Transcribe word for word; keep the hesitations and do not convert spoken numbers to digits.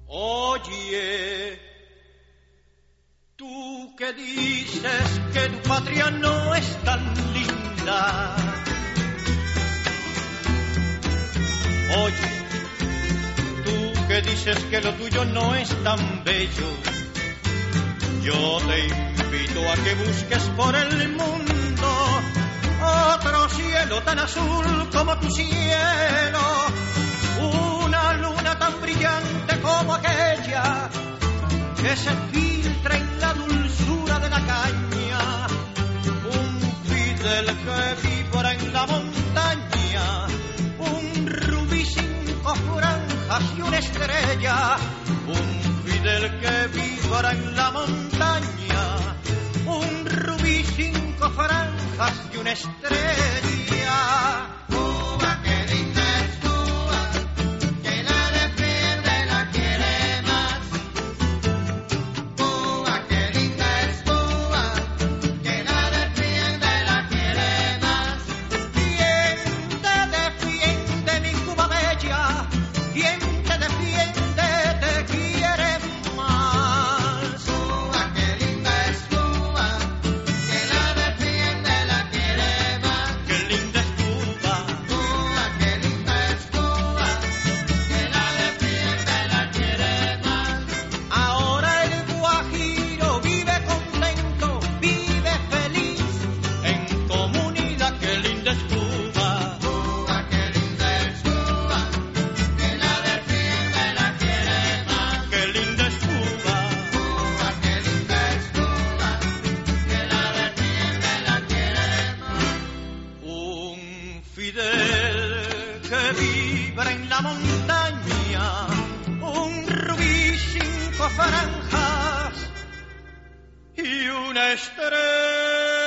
Oye, tú que dices que tu patria no es tan linda. Oye, tú que dices que lo tuyo no es tan bello. Yo te invito a que busques por el mundo otro cielo tan azul como tu cielo, una luna tan brillante como aquella que se filtra en la dulzura de la caña, un Fidel que vibra en la montaña, un rubí cinco franjas y una estrella, un Fidel que vibra en la montaña, un rubí cinco franjas y una estrella. Cuba, qué linda es Cuba, que la defiende la quiere más. Cuba, qué linda es Cuba, que la defiende la quiere más. ¿Quién te defiende, mi Cuba bella? ¿Quién te defiende, te quiere más? Cuba, qué linda es Cuba, que la defiende la quiere más. Qué linda es Cuba. Cuba, qué linda es Cuba, que la defiende la quiere más. Ahora el Guajiro vive contento, vive feliz, en comunidad. Qué linda es Cuba. Cuba, qué linda es Cuba, que la defiende la quiere más. Qué linda es Cuba. Cuba, qué linda es Cuba, que la defiende la quiere más. Un Fidel que vibra en la montaña, un rubí cinco franjas y una estrella.